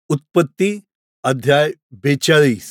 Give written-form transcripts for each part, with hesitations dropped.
उत्पत्ती अध्याय 42.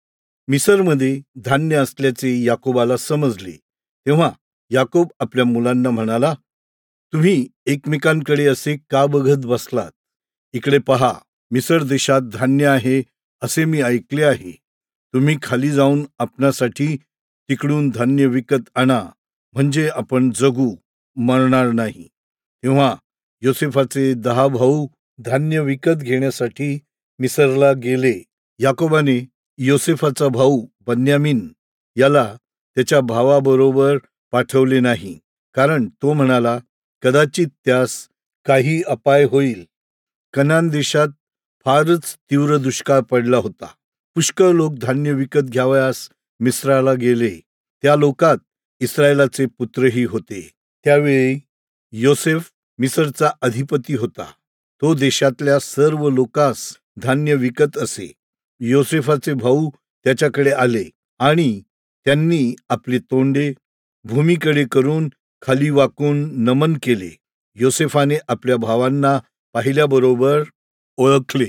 मिसरमध्ये धान्य असल्याचे याकोबाला समजले. तेव्हा याकोब आपल्या मुलांना म्हणाला, तुम्ही एकमेकांकडे असे का बघत बसलात? इकडे पहा, मिसर देशात धान्य आहे असे मी ऐकले आहे. तुम्ही खाली जाऊन आपणासाठी तिकडून धान्य विकत आणा, म्हणजे आपण जगू, मरणार नाही. तेव्हा योसेफाचे 10 भाऊ धान्य विकत घेण्यासाठी मिसरला गेले. याकोबाने योसेफाचा भाऊ बन्यामीन याला त्याच्या भावाबरोबर पाठवले नाही, कारण तो म्हणाला, कदाचित त्यास काही अपाय होईल. कनान देशात फारच तीव्र दुष्काळ पडला होता. पुष्कळ लोक धान्य विकत घ्यावयास मिस्राला गेले. त्या लोकात इस्रायलाचे पुत्रही होते. त्यावेळी योसेफ मिसरचा अधिपती होता. तो देशातल्या सर्व लोकांस धान्य विकत असे. योसेफाचे भाऊ त्याच्याकडे आले आणि त्यांनी आपली तोंडे भूमीकडे करून खाली वाकून नमन केले. योसेफाने आपल्या भावांना पाहिल्याबरोबर ओळखले,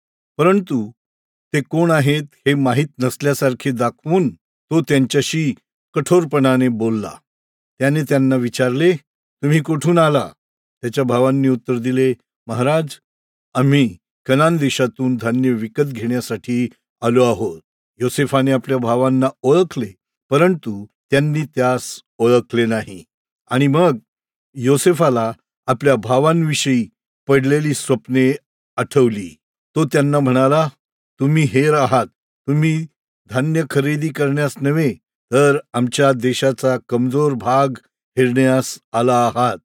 परंतु ते कोण आहेत हे माहीत नसल्यासारखे दाखवून तो त्यांच्याशी कठोरपणाने बोलला. त्याने त्यांना विचारले, तुम्ही कुठून आला? त्याच्या भावांनी उत्तर दिले, महाराज, आम्ही कनान देशातून धान्य विकत घेण्यासाठी आलो आहोत. योसेफाने आपल्या भावांना ओळखले, परंतु त्यांनी त्यास ओळखले नाही. आणि मग योसेफाला आपल्या भावांविषयी पडलेली स्वप्ने आठवली. तो त्यांना म्हणाला, तुम्ही हेर आहात. तुम्ही धान्य खरेदी करण्यास नव्हे, तर आमच्या देशाचा कमजोर भाग हेरण्यास आला आहात.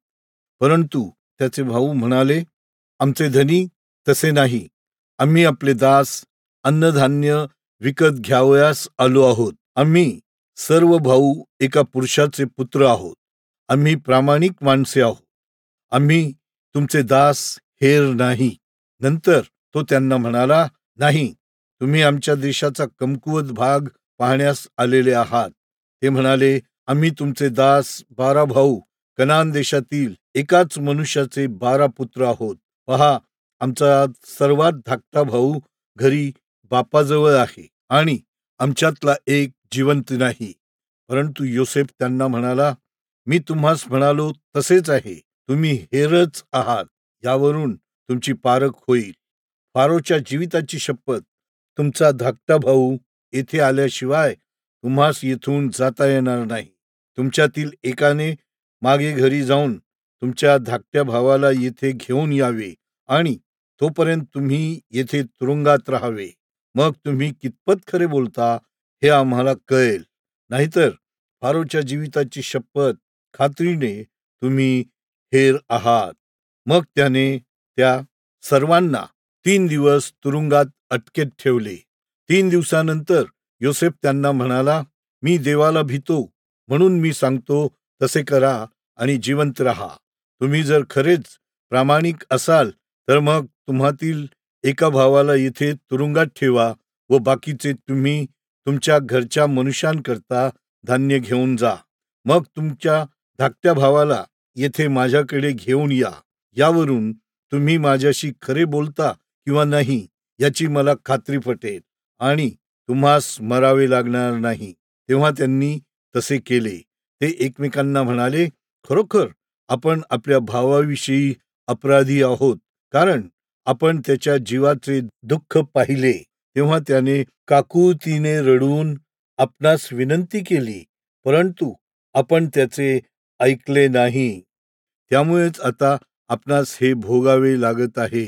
परंतु त्याचे भाऊ म्हणाले, आमचे धनी तसे नाही. आम्ही आपले दास अन्नधान्य विकत घ्यावयास आलो आहोत. आम्ही सर्व भाऊ एका पुरुषाचे पुत्र आहोत. आम्ही प्रामाणिक माणसे आहोत. आम्ही तुमचे दास हेर नाही. नंतर तो त्यांना म्हणाला, नाही, तुम्ही आमच्या देशाचा कमकुवत भाग पाहण्यास आलेले आहात. ते म्हणाले, आम्ही तुमचे दास 12 भाऊ कनान देशातील एकाच मनुष्याचे 12 पुत्र आहोत. पहा, आमचा सर्वात धाकटा भाऊ घरी बापाजवळ आहे आणि आमच्यातला एक जिवंत नाही. परंतु योसेफ त्यांना म्हणाला, मी तुम्हास म्हणालो तसेच आहे. तुम्ही हेरच आहात. यावरून तुमची पारख होईल. फारोच्या जीविताची शपथ, तुमचा धाकटा भाऊ येथे आल्याशिवाय तुम्हास येथून जाता येणार नाही. तुमच्यातील एकाने मागे घरी जाऊन तुमच्या धाकट्या भावाला येथे घेऊन यावे आणि तोपर्यंत तुम्ही येथे तुरुंगात राहावे. मग तुम्ही कितपत खरे बोलता हे आम्हाला कळेल. नाहीतर फारोच्या जीविताची शपथ, खात्रीने तुम्ही हेर आहात. मग त्याने त्या सर्वांना 3 दिवस तुरुंगात अटकेत ठेवले. 3 दिवसानंतर योसेफ त्यांना म्हणाला, मी देवाला भितो, म्हणून मी सांगतो तसे करा आणि जिवंत राहा. तुम्ही जर खरेच प्रामाणिक असाल तर मग तुम्हातील एका भावाला येथे तुरुंगात ठेवा व बाकीचे तुम्ही तुमच्या घरच्या मनुष्यांकरता धान्य घेऊन जा. मग तुमच्या धाकट्या भावाला येथे माझ्याकडे घेऊन या. यावरून तुम्ही माझ्याशी खरे बोलता किंवा नाही याची मला खात्री पटेल आणि तुम्हास मरावे लागणार नाही. तेव्हा त्यांनी तसे केले. ते एकमेकांना म्हणाले, खरोखर आपण आपल्या भावाविषयी अपराधी आहोत, कारण आपण त्याच्या जीवाचे दुःख पाहिले. तेव्हा त्याने काकुळतीने रडून आपणास विनंती केली, परंतु आपण त्याचे ऐकले नाही. त्यामुळेच आता आपणास हे भोगावे लागत आहे.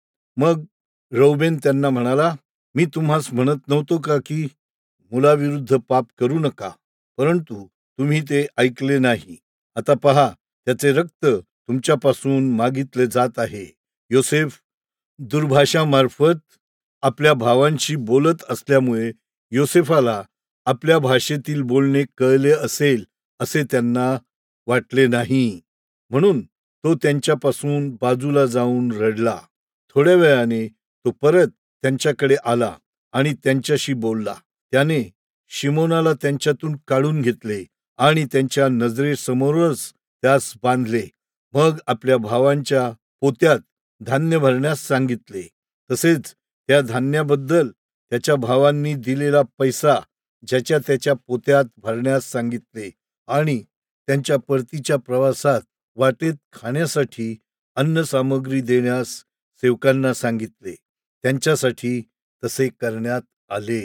मग रौबेन त्यांना म्हणाला, मी तुम्हास म्हणत नव्हतो का की मुलाविरुद्ध पाप करू नका, परंतु तुम्ही ते ऐकले नाही. आता पहा, त्याचे रक्त तुमच्यापासून मागितले जात आहे. योसेफ दुर्भाषामार्फत आपल्या भावांशी बोलत असल्यामुळे योसेफाला आपल्या भाषेतील बोलणे कळले असेल असे त्यांना वाटले नाही. म्हणून तो त्यांच्यापासून बाजूला जाऊन रडला. थोड्या वेळाने तो परत त्यांच्याकडे आला आणि त्यांच्याशी बोलला. त्याने शिमोनाला त्यांच्यातून काढून घेतले आणि त्यांच्या नजरेसमोरच त्यास बांधले. मग आपल्या भावांच्या पोत्यात धान्य भरण्यास सांगितले. तसेच त्या धान्याबद्दल त्याच्या भावांनी दिलेला पैसा ज्याच्या त्याच्या पोत्यात भरण्यास सांगितले आणि त्यांच्या परतीच्या प्रवासात वाटेत खाण्यासाठी अन्न सामग्री देण्यास सेवकांना सांगितले. त्यांच्यासाठी तसे करण्यात आले.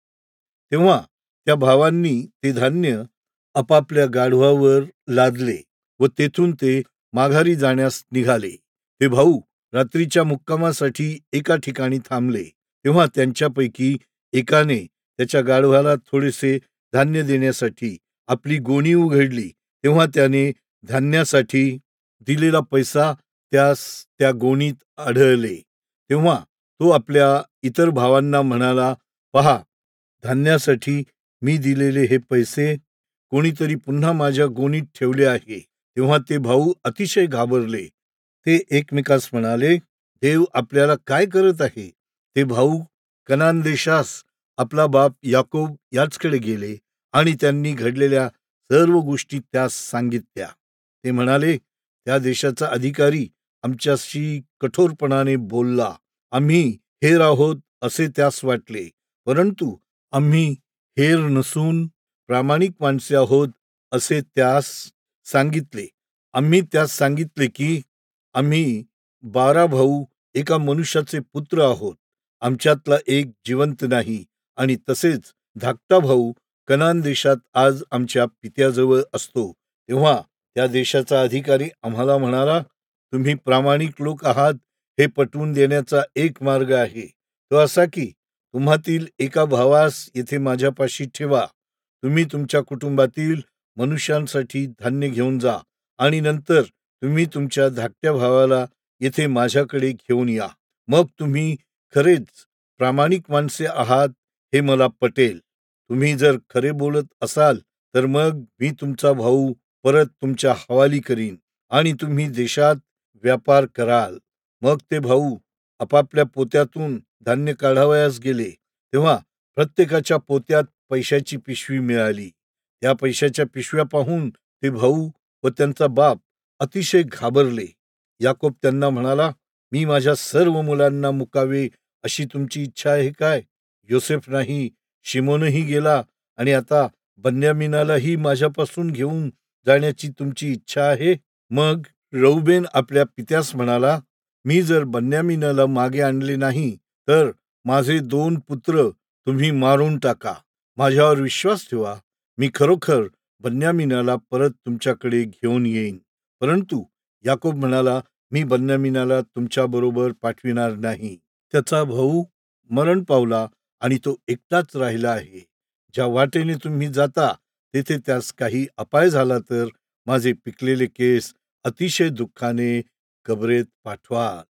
तेव्हा त्या भावांनी ते धान्य आपापल्या गाढवावर लादले व तेथून ते माघारी जाण्यास निघाले. ते भाऊ रात्रीच्या मुक्कामासाठी एका ठिकाणी थांबले. तेव्हा त्यांच्यापैकी एकाने त्याच्या गाढवाला थोडेसे धान्य देण्यासाठी आपली गोणी उघडली. तेव्हा त्याने धान्यासाठी दिलेला पैसा त्यास त्या गोणीत आढळले. तेव्हा तो आपल्या इतर भावांना म्हणाला, पहा, धान्यासाठी मी दिलेले हे पैसे कोणीतरी पुन्हा माझ्या गोणीत ठेवले आहे. तेव्हा ते भाऊ अतिशय घाबरले. ते एकमेकास म्हणाले, देव आपल्याला काय करत आहे? ते भाऊ कनान देशास आपला बाप याकोब याचकडे गेले आणि त्यांनी घडलेल्या सर्व गोष्टी त्यास सांगितल्या. ते म्हणाले, त्या देशाचा अधिकारी आमच्याशी कठोरपणाने बोलला. आम्ही हेर आहोत असे त्यास वाटले, परंतु आम्ही हेर नसून प्रामाणिक माणसे आहोत असे त्यास सांगितले. आम्ही त्यास सांगितले की आम्ही 12 भाऊ एका मनुष्याचे पुत्र आहोत. आमच्यातला एक जिवंत नाही आणि तसेच धाकटा भाऊ कनान देशात आज आमच्या पित्याजवळ असतो. तेव्हा त्या देशाचा अधिकारी आम्हाला म्हणाला, तुम्ही प्रामाणिक लोक आहात हे पटवून देण्याचा एक मार्ग आहे. तो असा की तुम्हातील एका भावास येथे माझ्यापाशी ठेवा. तुम्ही तुमच्या कुटुंबातील मनुष्यांसाठी धान्य घेऊन जा आणि नंतर तुम्ही तुमच्या धाकट्या भावाला येथे माझ्याकडे घेऊन या. मग तुम्ही खरेच प्रामाणिक माणसे आहात हे मला पटेल. तुम्ही जर खरे बोलत असाल तर मग मी तुमचा भाऊ परत तुमच्या हवाली करीन आणि तुम्ही देशात व्यापार कराल. मग ते भाऊ आपापल्या पोत्यातून धान्य काढावयास गेले. तेव्हा प्रत्येकाच्या पोत्यात पैशाची पिशवी मिळाली. त्या पैशाच्या पिशव्या पाहून ते भाऊ व त्यांचा बाप अतिशय घाबरले. याकोब त्यांना म्हणाला, मी माझ्या सर्व मुलांना मुकावे अशी तुमची इच्छा आहे काय? योसेफ नाही, शिमोनही गेला आणि आता बन्यामीनालाही माझ्यापासून घेऊन जाण्याची तुमची इच्छा आहे. मग रौबेन आपल्या पित्यास म्हणाला, मी जर बन्यामीनाला मागे आणले नाही तर माझे 2 पुत्र तुम्ही मारून टाका. माझ्यावर विश्वास ठेवा, मी खरोखर बन्यामीनाला परत तुमच्याकडे घेऊन येईन. परंतु याकोब म्हणाला, मी बन्यामीनाला तुमच्याबरोबर पाठविणार नाही. त्याचा भाऊ मरण पावला आणि तो एकटाच राहिला आहे. ज्या वाटेने तुम्ही जाता तेथे त्यास काही अपाय झाला तर माझे पिकलेले केस अतिशय दुःखाने कबरेत पाठवा.